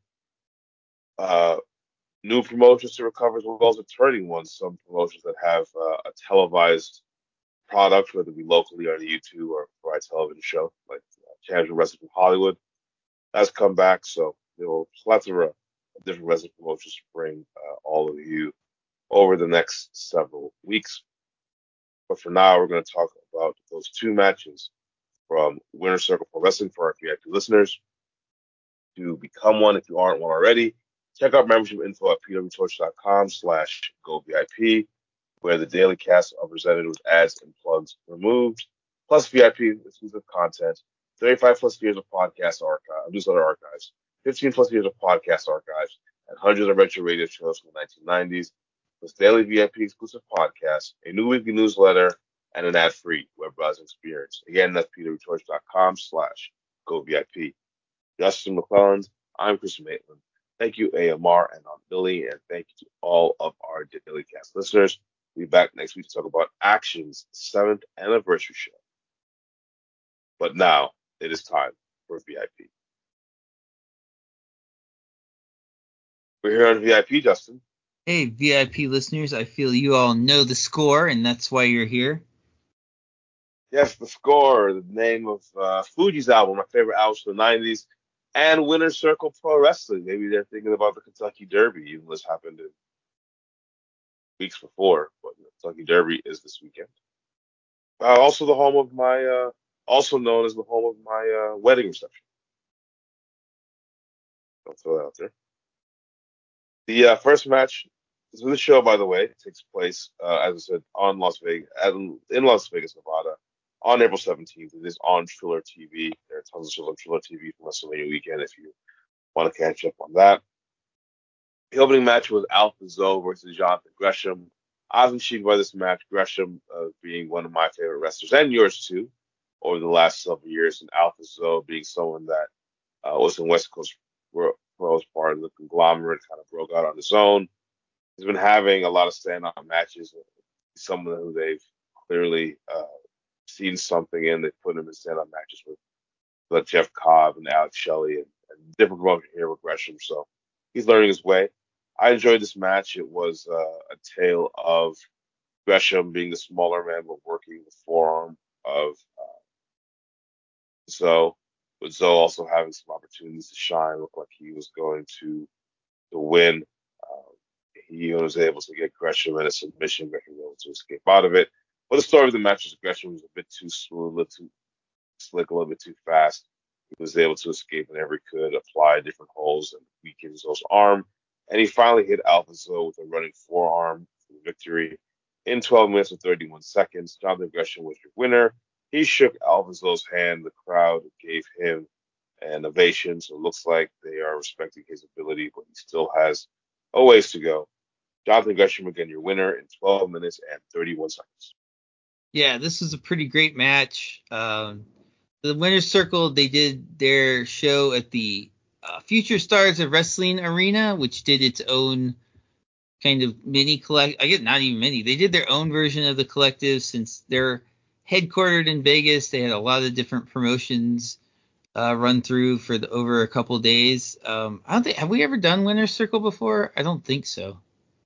new promotions to recover, as well as returning ones. Some promotions that have a televised product, whether it be locally on YouTube or for a television show, like Champion Wrestling from Hollywood, has come back. So there will plethora of different wrestling promotions to bring all of you over the next several weeks. But for now, we're going to talk about those two matches from Winner Circle Pro Wrestling for our VIP listeners. To become one, if you aren't one already, check out membership info at pwtorch.com/govip, where the daily casts are presented with ads and plugs removed, plus VIP exclusive content, 35 plus years of podcast archive, newsletter archives, 15 plus years of podcast archives, and hundreds of retro radio shows from the 1990s, plus daily VIP exclusive podcasts, a new weekly newsletter, and an ad-free web browsing experience. Again, that's pwtorch.com/govip. Justin McClelland, I'm Chris Maitland. Thank you, AMR and Aunt Billy, and thank you to all of our Daily Cast listeners. We'll be back next week to talk about Action's 7th anniversary show. But now it is time for VIP. We're here on VIP, Justin. Hey, VIP listeners, I feel you all know the score, and that's why you're here. Yes, the score, the name of Fuji's album, my favorite albums from the 90s, and Winner Circle Pro Wrestling. Maybe they're thinking about the Kentucky Derby, even though this happened in weeks before, but the Kentucky Derby is this weekend. Also the home of my, also known as the home of my wedding reception. I'll throw that out there. The first match is with the show, by the way, takes place, as I said, on Las Vegas, in Las Vegas, Nevada, on April 17th. It is on Triller TV. There are tons of shows on Triller TV from WrestleMania weekend if you want to catch up on that. The opening match was Alpha Zoe versus Jonathan Gresham. I was intrigued by this match, Gresham being one of my favorite wrestlers, and yours too, over the last several years, and Alpha Zoe being someone that was in West Coast Pros part of the conglomerate, kind of broke out on his own. He's been having a lot of stand-up matches with someone who they've clearly seen something in. They put him in stand-up matches with like Jeff Cobb and Alex Shelley and different promotion here with Gresham. So he's learning his way. I enjoyed this match. It was a tale of Gresham being the smaller man, but working the forearm of Zoe. With Zoe also having some opportunities to shine, looked like he was going to win. He was able to get Gresham in a submission, Gresham was able to escape out of it. But the story of the match is Gresham was a bit too smooth, a little too slick, a little bit too fast. He was able to escape whenever he could, apply different holes and weaken Zoe's arm. And he finally hit Alpha Zoe with a running forearm for the victory. In 12 minutes and 31 seconds, Jonathan Gresham was your winner. He shook Alpha Zoe's hand. The crowd gave him an ovation. So it looks like they are respecting his ability, but he still has a ways to go. Jonathan Gresham, again, your winner in 12 minutes and 31 seconds. Yeah, this was a pretty great match. The Winner's Circle, they did their show at the Future Stars of Wrestling Arena, which did its own kind of mini collect. I guess not even mini. They did their own version of the collective since their headquartered in Vegas. They had a lot of different promotions run through for over a couple days. I don't think have we ever done Winner's Circle before? I don't think so.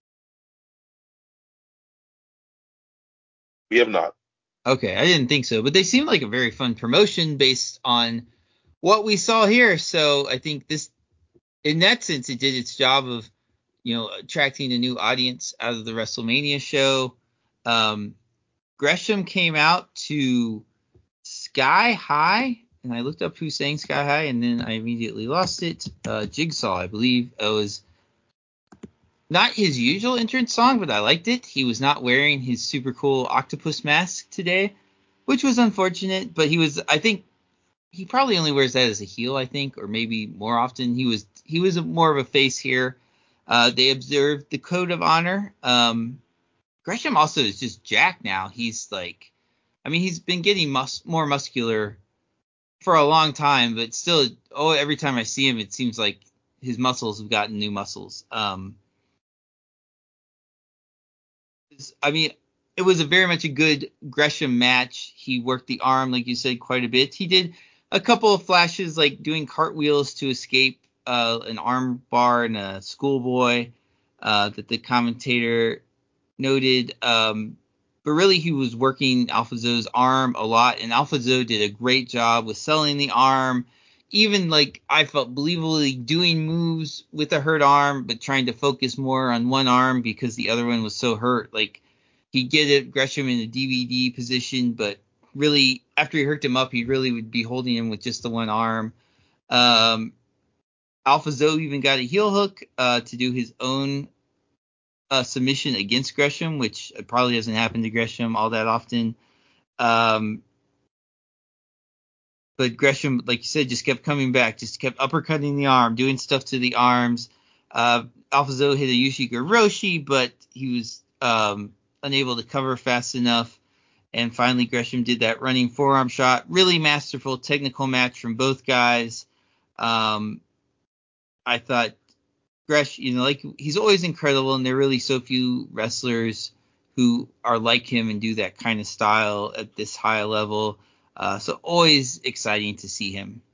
We have not. Okay, I didn't think so, but they seemed like a very fun promotion based on what we saw here. So I think this, in that sense, it did its job of, attracting a new audience out of the WrestleMania show. Um, Gresham came out to Sky High, and I looked up who sang Sky High, and then I immediately lost it. Jigsaw, I believe. It was not his usual entrance song, but I liked it. He was not wearing his super cool octopus mask today, which was unfortunate, but I think he probably only wears that as a heel, I think, or maybe more often. He was more of a face here. They observed the code of honor. Gresham also is just jacked now. He's like, I mean, he's been getting more muscular for a long time, but still, every time I see him, it seems like his muscles have gotten new muscles. I mean, it was a very much a good Gresham match. He worked the arm, like you said, quite a bit. He did a couple of flashes, like doing cartwheels to escape an arm bar and a schoolboy that the commentator noted. But really, he was working Alpha Zoe's arm a lot, and Alpha Zoe did a great job with selling the arm. Even like I felt believably doing moves with a hurt arm, but trying to focus more on one arm because the other one was so hurt. Like he'd get it Gresham in a DVD position, but really after he hooked him up, he really would be holding him with just the one arm. Um, Alpha Zoe even got a heel hook to do his own submission against Gresham, which probably doesn't happen to Gresham all that often. But Gresham, like you said, just kept coming back, just kept uppercutting the arm, doing stuff to the arms. Alpha Zoe hit a Yushika Roshi, but he was unable to cover fast enough. And finally, Gresham did that running forearm shot. Really masterful technical match from both guys. I thought Gresh, like he's always incredible, and there are really so few wrestlers who are like him and do that kind of style at this high level. So always exciting to see him.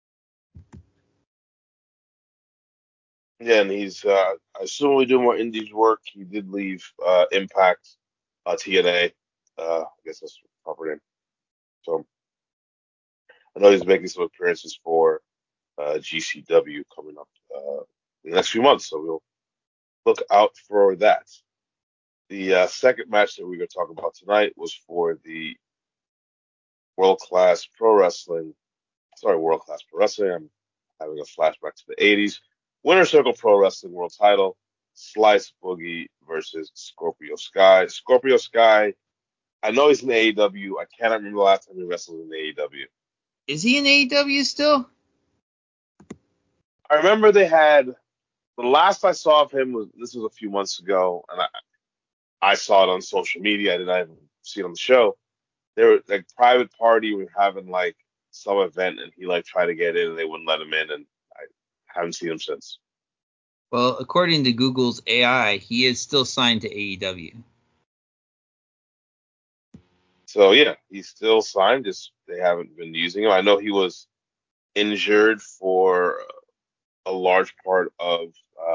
Yeah, and he's assumably doing more indies work. He did leave Impact, TNA. I guess that's the proper name. So I know he's making some appearances for GCW coming up in the next few months. So we'll look out for that. The second match that we're going to talk about tonight was for the World Class Pro Wrestling. Sorry, World Class Pro Wrestling. I'm having a flashback to the 80s. Winner Circle Pro Wrestling World Title. Slice Boogie versus Scorpio Sky. Scorpio Sky, I know he's in AEW. I cannot remember the last time he wrestled in AEW. Is he in AEW still? I remember they had the last I saw of him was a few months ago, and I saw it on social media. I didn't even see it on the show. They were like private party were having like some event, and he like tried to get in, and they wouldn't let him in, and I haven't seen him since. Well, according to Google's AI, he is still signed to AEW. So yeah, he's still signed. Just they haven't been using him. I know he was injured for a large part of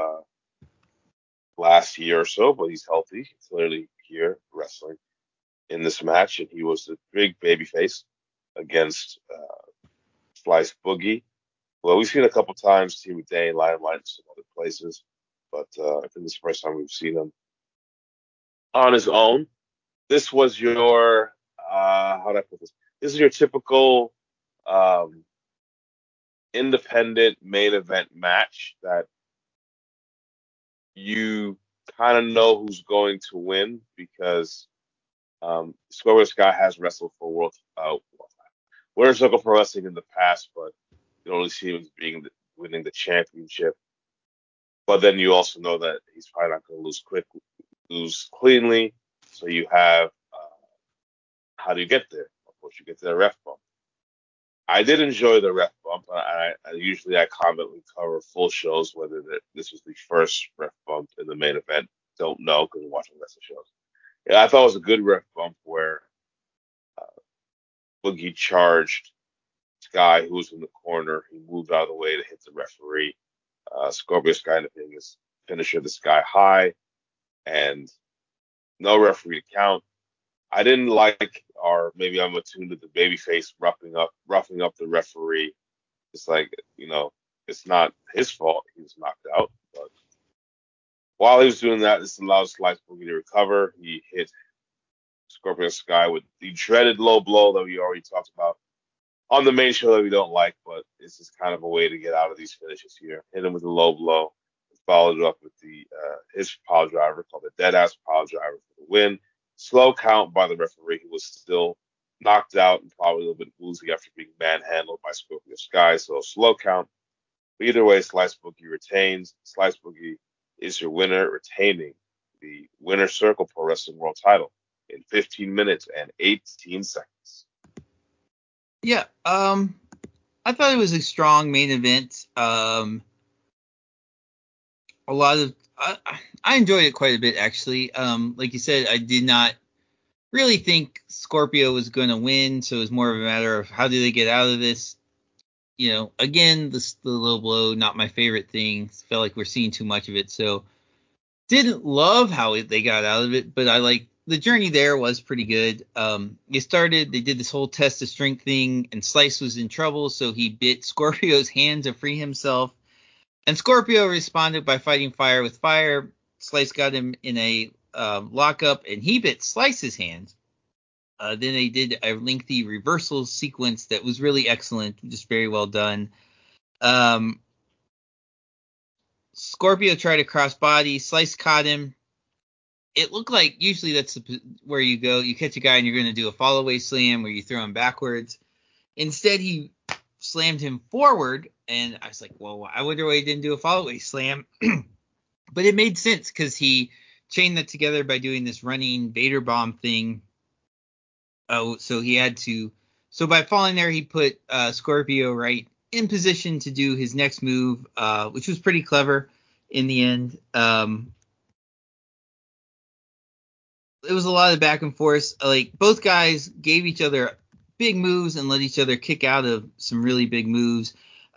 last year or so, but he's healthy. He's clearly here wrestling in this match, and he was a big baby face against Slice Boogie. Well, we've seen a couple times Team with Day, Limelight, and some other places, but I think this is the first time we've seen him on his own. This was your how do I put this? This is your typical um, independent main event match that you kind of know who's going to win because Scorpio Sky has wrestled for Winner Circle Pro Wrestling in the past, but you only see him as winning the championship. But then you also know that he's probably not going to lose cleanly. So you have how do you get there? Of course, you get to the ref bump. I did enjoy the ref bump. I usually I commonly cover full shows, whether this was the first ref bump in the main event. Don't know because I'm watching the rest of the shows. Yeah, I thought it was a good ref bump where Boogie charged this guy who was in the corner. He moved out of the way to hit the referee. Scorpio Sky ended up hitting his finisher, this guy high, and no referee to count. I didn't like, or maybe I'm attuned to the babyface roughing up the referee. It's like, it's not his fault. He was knocked out. But while he was doing that, this allowed Slice Boogie to recover. He hit Scorpio Sky with the dreaded low blow that we already talked about on the main show that we don't like, but it's just kind of a way to get out of these finishes here. Hit him with a low blow, followed it up with the his pile driver called the dead ass pile driver for the win. Slow count by the referee, who was still knocked out and probably a little bit woozy after being manhandled by Scorpio Sky. So slow count. But either way, Slice Boogie retains. Slice Boogie is your winner, retaining the Winner Circle Pro Wrestling World Title in 15 minutes and 18 seconds. Yeah, I thought it was a strong main event. A lot of I enjoyed it quite a bit, actually. Like you said, I did not really think Scorpio was going to win, so it was more of a matter of how do they get out of this. Again, the low blow, not my favorite thing. Felt like we're seeing too much of it, so didn't love how they got out of it, but I like the journey there was pretty good. They did this whole test of strength thing, and Slice was in trouble, so he bit Scorpio's hand to free himself. And Scorpio responded by fighting fire with fire. Slice got him in a lockup, and he bit Slice's hand. Then they did a lengthy reversal sequence that was really excellent, just very well done. Scorpio tried to cross body. Slice caught him. It looked like usually that's where you go. You catch a guy and you're going to do a fall away slam where you throw him backwards. Instead, he slammed him forward, and I was like, well, I wonder why he didn't do a fall away slam. But it made sense because he chained that together by doing this running Vader bomb thing. Oh, so he had to. So by falling there, he put Scorpio right in position to do his next move, which was pretty clever in the end. It was a lot of back and forth. Like both guys gave each other big moves and let each other kick out of some really big moves.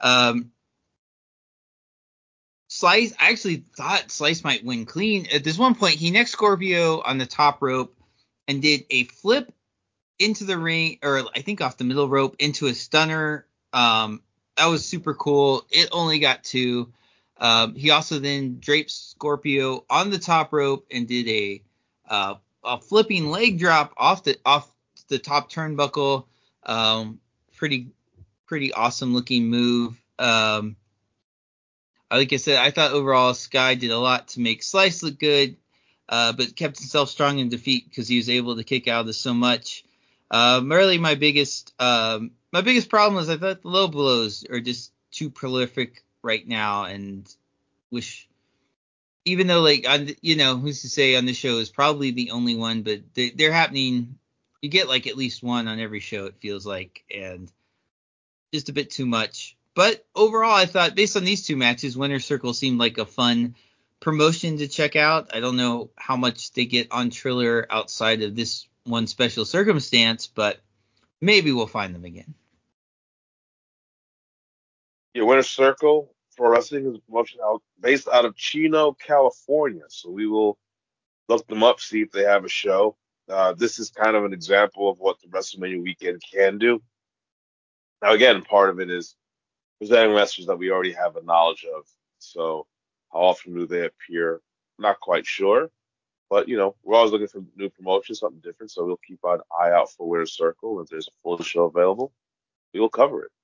Slice, I actually thought Slice might win clean. At this one point, he necked Scorpio on the top rope and did a flip into the ring, or I think off the middle rope into a stunner. That was super cool. It only got two. He also then draped Scorpio on the top rope and did a flipping leg drop off the top turnbuckle. Pretty awesome looking move. Like I said, I thought overall Sky did a lot to make Slice look good, but kept himself strong in defeat because he was able to kick out of this so much. Really, my biggest problem is I thought the low blows are just too prolific right now, and wish, even though who's to say on the show is probably the only one, but they're happening. You get like at least one on every show, it feels like, and just a bit too much. But overall, I thought based on these two matches, Winner Circle seemed like a fun promotion to check out. I don't know how much they get on Triller outside of this one special circumstance, but maybe we'll find them again. Yeah, Winner Circle Pro Wrestling is a promotion based out of Chino, California. So we will look them up, see if they have a show. This is kind of an example of what the WrestleMania weekend can do. Now, again, part of it is presenting wrestlers that we already have a knowledge of. So how often do they appear? Not quite sure. But, we're always looking for new promotions, something different. So we'll keep an eye out for Winner Circle. If there's a full show available, we will cover it.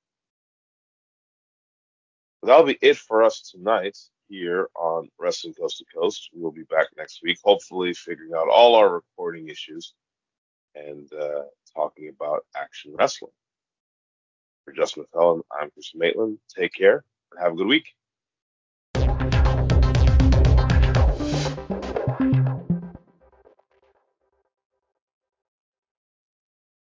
But that'll be it for us tonight here on Wrestling Coast to Coast. We'll be back next week, hopefully figuring out all our recording issues and talking about action wrestling. For Justin McClellan, I'm Chris Maitland. Take care and have a good week.